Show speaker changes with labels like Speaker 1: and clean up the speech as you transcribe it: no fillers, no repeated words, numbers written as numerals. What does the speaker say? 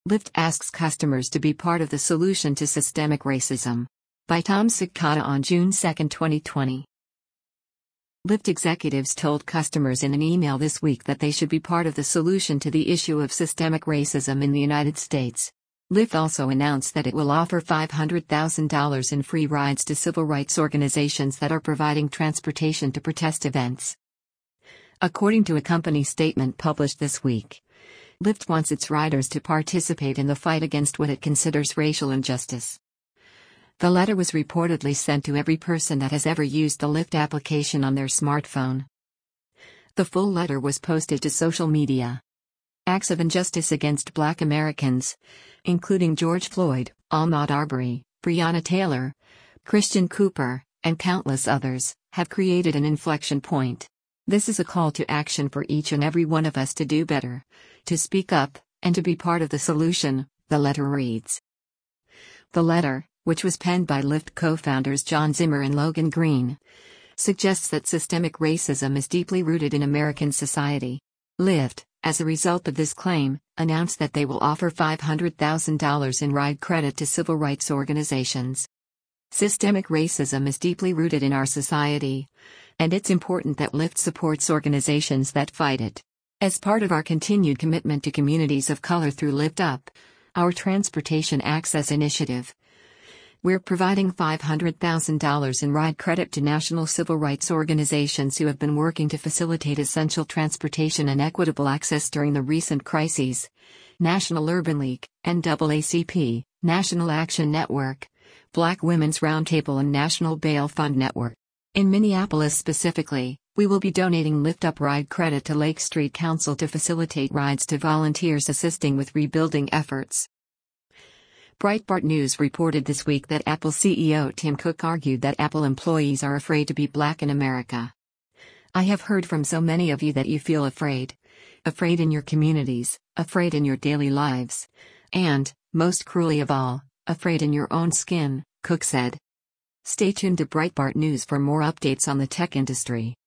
Speaker 1: Lyft asks customers to be part of the solution to systemic racism. By Tom Sikata on June 2, 2020. Lyft executives told customers in an email this week that they should be part of the solution to the issue of systemic racism in the United States. Lyft also announced that it will offer $500,000 in free rides to civil rights organizations that are providing transportation to protest events. According to a company statement published this week, Lyft wants its riders to participate in the fight against what it considers racial injustice. The letter was reportedly sent to every person that has ever used the Lyft application on their smartphone. The full letter was posted to social media. Acts of injustice against Black Americans, including George Floyd, Ahmaud Arbery, Breonna Taylor, Christian Cooper, and countless others, have created an inflection point. This is a call to action for each and every one of us to do better, to speak up, and to be part of the solution, the letter reads. The letter, which was penned by Lyft co-founders John Zimmer and Logan Green, suggests that systemic racism is deeply rooted in American society. Lyft, as a result of this claim, announced that they will offer $500,000 in ride credit to civil rights organizations. Systemic racism is deeply rooted in our society, and it's important that Lyft supports organizations that fight it. As part of our continued commitment to communities of color through Lyft Up, our transportation access initiative, we're providing $500,000 in ride credit to national civil rights organizations who have been working to facilitate essential transportation and equitable access during the recent crises: National Urban League, NAACP, National Action Network, Black Women's Roundtable, and National Bail Fund Network. In Minneapolis specifically, we will be donating Lyft Up ride credit to Lake Street Council to facilitate rides to volunteers assisting with rebuilding efforts. Breitbart News reported this week that Apple CEO Tim Cook argued that Apple employees are afraid to be Black in America. I have heard from so many of you that you feel afraid. Afraid in your communities, afraid in your daily lives, and, most cruelly of all, afraid in your own skin, Cook said. Stay tuned to Breitbart News for more updates on the tech industry.